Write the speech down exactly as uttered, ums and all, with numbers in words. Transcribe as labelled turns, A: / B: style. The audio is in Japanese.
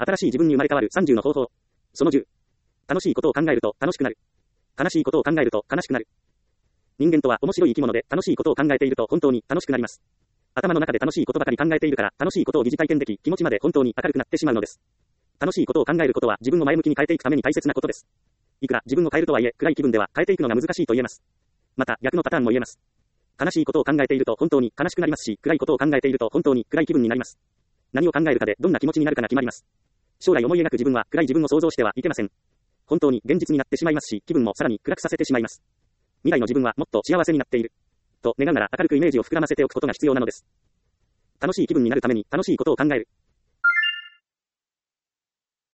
A: 新しい自分に生まれ変わるさんじゅうの方法。そのじゅう。楽しいことを考えると楽しくなる。悲しいことを考えると悲しくなる。人間とは面白い生き物で、楽しいことを考えていると本当に楽しくなります。頭の中で楽しいことばかり考えているから、楽しいことを疑似体験でき、気持ちまで本当に明るくなってしまうのです。楽しいことを考えることは自分を前向きに変えていくために大切なことです。いくら自分を変えるとはいえ、暗い気分では変えていくのが難しいと言えます。また、逆のパターンも言えます。悲しいことを考えていると本当に悲しくなりますし、暗いことを考えていると本当に暗い気分になります。何を考えるかでどんな気持ちになるかが決まります。将来思い描く自分は暗い自分を想像してはいけません。本当に現実になってしまいますし、気分もさらに暗くさせてしまいます。未来の自分はもっと幸せになっている。と願うなら明るくイメージを膨らませておくことが必要なのです。楽しい気分になるために楽しいことを考える。